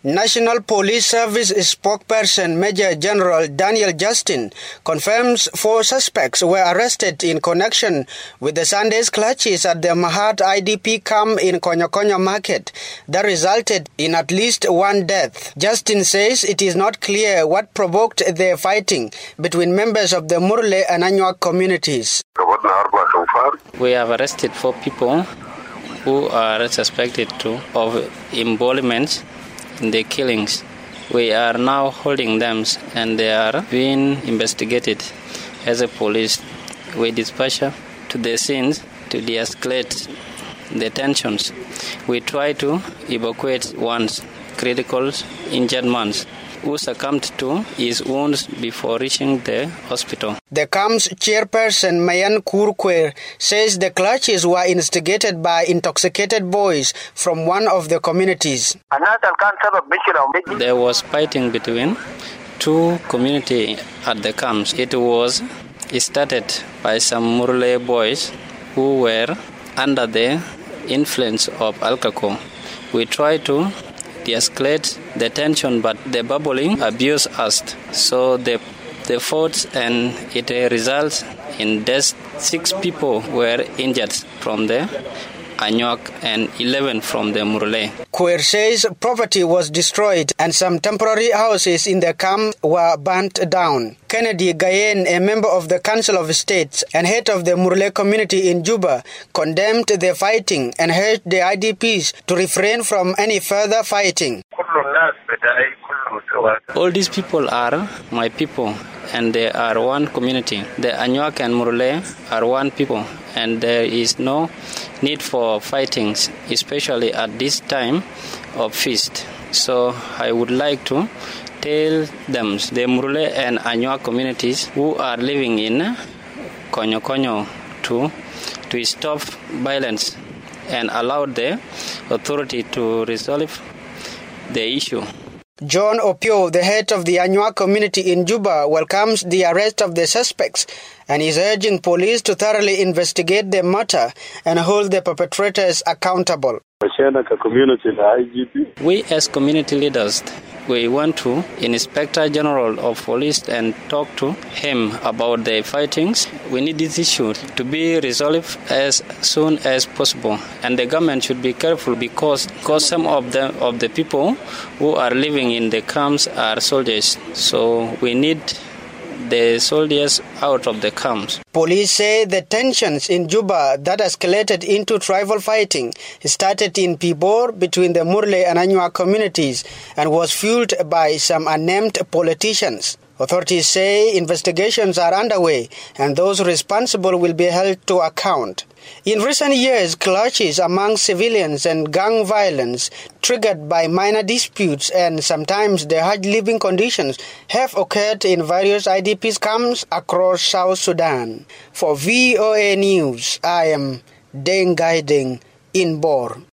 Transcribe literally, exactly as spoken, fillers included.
National Police Service spokesperson Major General Daniel Justin confirms four suspects were arrested in connection with the Sunday's clashes at the Mahat I D P camp in Konyokonyo Market that resulted in at least one death. Justin says it is not clear what provoked the fighting between members of the Murle and Anuak communities. We have arrested four people who are suspected to of involvement in the killings. We are now holding them and they are being investigated as a police. We dispatch to the scenes to de-escalate the tensions. We try to evacuate one's critical injured ones who succumbed to his wounds before reaching the hospital. The camp's chairperson, Mayan Kurkwer, says the clashes were instigated by intoxicated boys from one of the communities. There was fighting between two communities at the camps. It was started by some Murle boys who were under the influence of alcohol. We tried to de-escalate the tension, but the bubbling abused us. So they, they fought and it results in death. Six people were injured from the Anuak and eleven from the Murle. Kwer says property was destroyed and some temporary houses in the camp were burnt down. Kennedy Gayen, a member of the Council of States and head of the Murle community in Juba, condemned the fighting and urged the I D Ps to refrain from any further fighting. All these people are my people and they are one community. The Anuak and Murle are one people and there is no need for fighting, especially at this time of feast. So I would like to tell them, the Murle and Anuak communities who are living in Konyokonyo to, to stop violence and allow the authority to resolve the issue. John Opio, the head of the Anuak community in Juba, welcomes the arrest of the suspects and is urging police to thoroughly investigate the matter and hold the perpetrators accountable. We as community leaders, we want to Inspector General of Police and talk to him about the fightings. We need this issue to be resolved as soon as possible, and the government should be careful because, because some of the of the people who are living in the camps are soldiers. So we need the soldiers out of the camps. Police say the tensions in Juba that escalated into tribal fighting started in Pibor between the Murle and Anuak communities and was fueled by some unnamed politicians. Authorities say investigations are underway and those responsible will be held to account. In recent years, clashes among civilians and gang violence triggered by minor disputes and sometimes the hard living conditions have occurred in various I D P camps across South Sudan. For V O A News, I am Deng Gaideng in Bor.